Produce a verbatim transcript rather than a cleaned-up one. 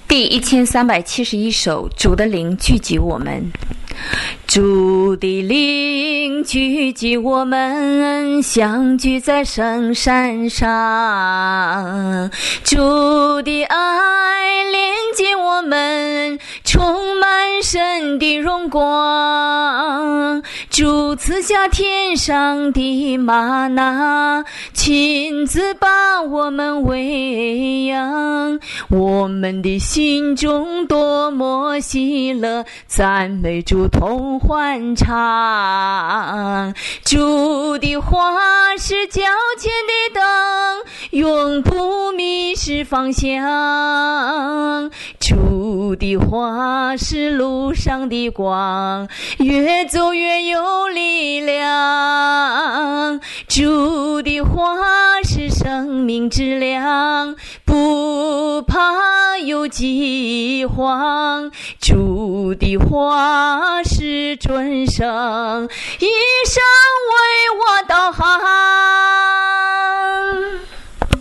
第一千三百七十一首，主的灵聚集我们。主的灵聚集我们，相聚在圣山上。主的爱连接我们，充满神的荣光。主赐下天上的吗哪，亲自把我们喂养。我们的心中多么喜乐，赞美主同欢唱。主的话是脚前的灯，永不迷失方向。主的话是路上的光，越走越有力量。主的话是生命之粮，不怕有饥荒。主的话是准绳，一生为我